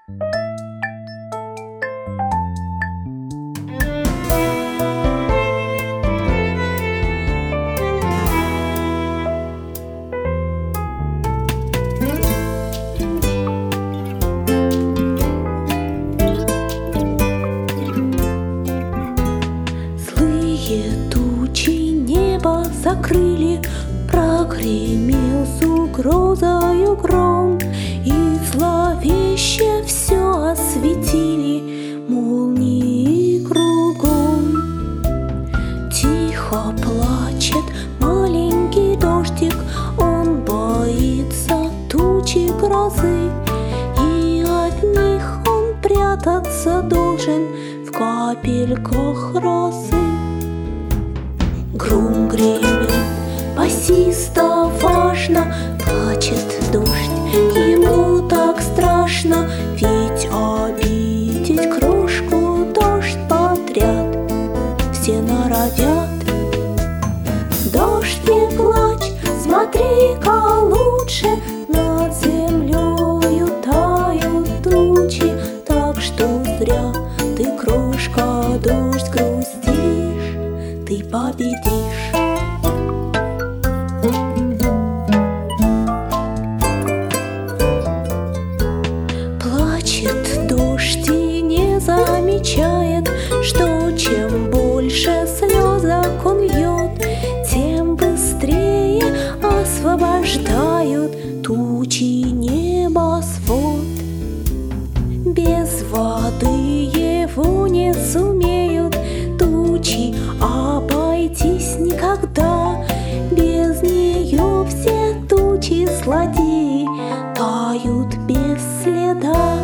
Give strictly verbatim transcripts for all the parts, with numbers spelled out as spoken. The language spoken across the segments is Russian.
Закрыли, прогремел с угрозою гром, и зловеще все осветили молнии кругом. Тихо плачет маленький дождик, он боится тучи грозы, и от них он прятаться должен в капельках росы. Гром гремит, басисто важно, плачет дождь, ему так страшно, ведь обидеть крошку дождь подряд все норовят. Дождь, не плачь, смотри-ка лучше, над землею тают тучи, так что зря ты, крошка, дождь, грустишь, ты победишь. Плачет дождь и не замечает, что чем больше слезок он льет, тем быстрее освобождают тучи небосвод. Без воды его не сумеют тучи обойтись никогда, без нее все тучи злодеи тают без следа.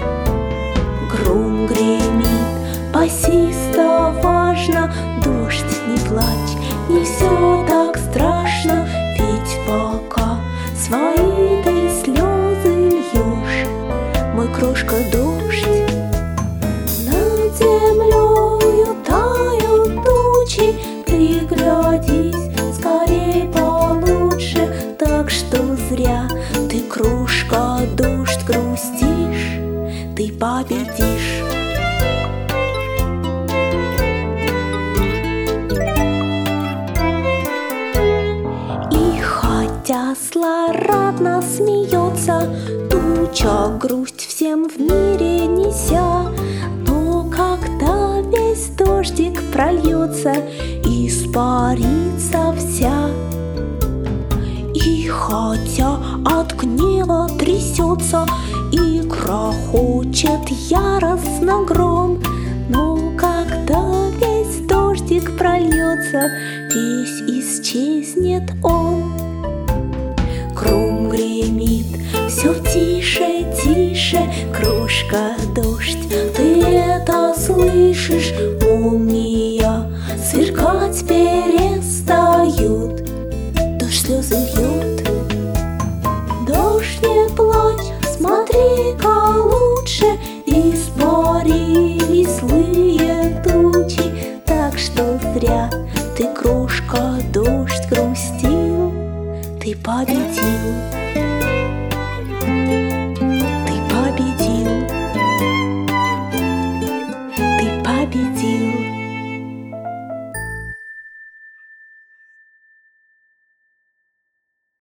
Гром гремит, басисто важно, дождь, не плачь, не все так страшно, ведь пока свои ты слезы льешь, мой крошка дождь, над землею тают тучи, приглядись скорей получше, так что зря ты, крошка, дождь, грустишь, ты победишь. И хотя злорадно смеется туча, грусть всем в мире неся, но когда весь дождик прольется, испарится вся. И хотя от гнева трясется и грохочет яростно гром, но когда весь дождик прольется, весь исчезнет он. Гром гремит, все тише, тише, крошка, дождь, ты это слышишь? Молния сверкать перестают, дождь слезы льет. Дождь, не плачь, смотри-ка лучше, испарились злые тучи, так что зря ты, крошка, дождь, грустил, ты победил. Ты победил. Ты победил.